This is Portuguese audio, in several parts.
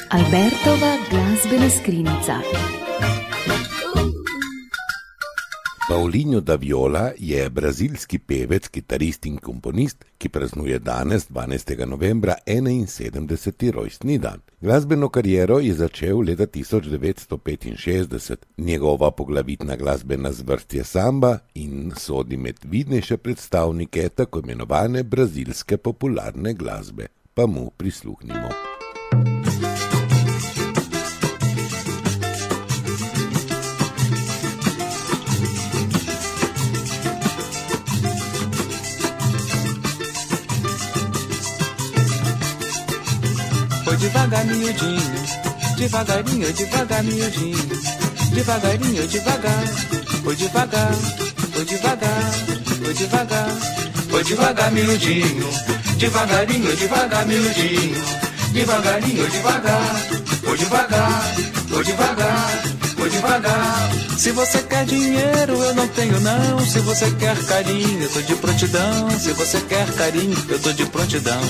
Albertova glasbena skrinjica. Paulinho da Viola je brazilski pevec, kitarist in komponist, ki praznuje danes, 12. novembra, 71. rojstni dan. Glasbeno kariero je začel leta 1965. Njegova poglavitna glasbena zvrst je samba in sodi med vidnejše predstavnike tako imenovane brazilske popularne glasbe. Pa mu prisluhnimo. Devagar, miudinho, devagarinho, devagar, miudinho, devagarinho, devagar, foi devagar, foi devagar, foi devagar, foi devagar, miudinho, devagarinho, devagar, miudinho, devagarinho, devagar, foi devagar, foi devagar, foi devagar. Se você quer dinheiro, eu não tenho não. Se você quer carinho, eu tô de prontidão. Se você quer carinho, eu tô de prontidão.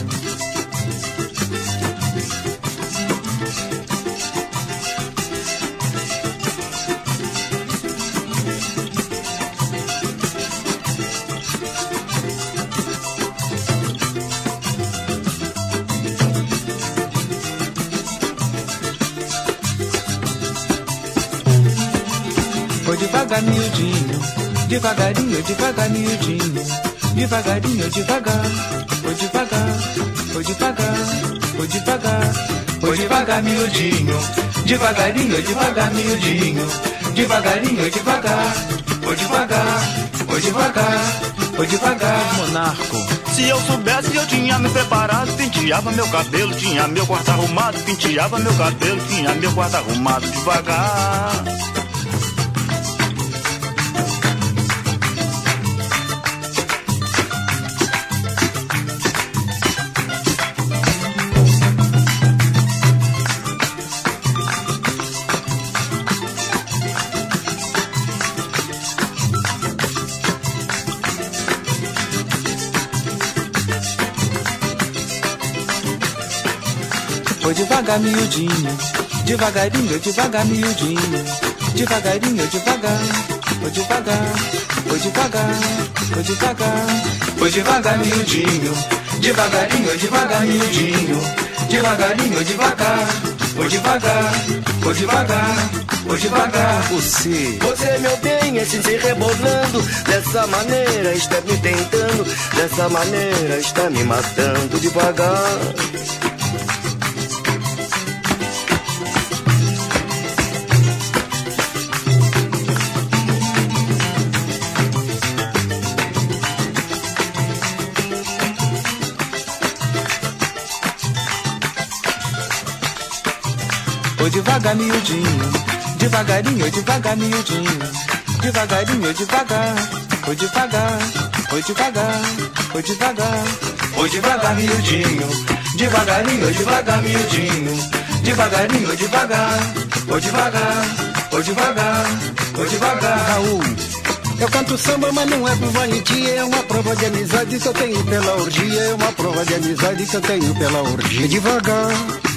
Devagar, miudinho, devagarinho, devagar, miudinho, devagarinho, devagar, foi devagar, foi devagar, foi devagar, foi devagar, miudinho, devagarinho, devagar, miudinho, devagarinho, devagar, foi devagar, foi devagar, foi devagar, monarco. Se eu soubesse eu tinha me preparado, penteava meu cabelo, tinha meu quarto arrumado, penteava meu cabelo, tinha meu quarto arrumado devagar. Foi devagar, miudinho, devagarinho, devagar, miudinho, devagarinho, devagar, foi devagar, foi devagar, foi devagar, foi devagar, miudinho, devagarinho, devagar, miudinho, devagarinho, devagar, foi devagar, foi devagar, foi devagar. Você, meu bem, é assim se rebolando, dessa maneira está me tentando, dessa maneira está me matando devagar. Foi devagar, miudinho, devagarinho, devagar, miudinho, devagarinho, devagar, foi devagar, foi devagar, foi devagar, foi devagar, miudinho, devagarinho, devagar, miudinho, devagarinho, devagar, foi devagar, foi devagar, foi devagar. Raul, eu canto samba, mas não é por valentia, é uma prova de amizade que eu tenho pela orgia, é uma prova de amizade que eu tenho pela orgia. Devagar.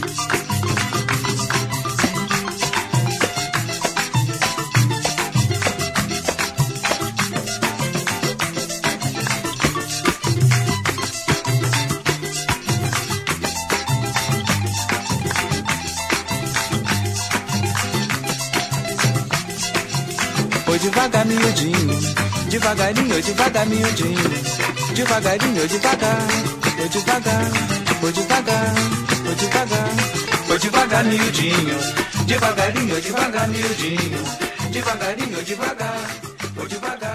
Foi devagar, miudinho, devagarinho, devagar, miudinho, devagarinho, devagar, foi devagar, foi devagar, foi devagar, foi devagar, miudinho, devagarinho, devagar, miudinho, devagarinho, devagar, foi devagar.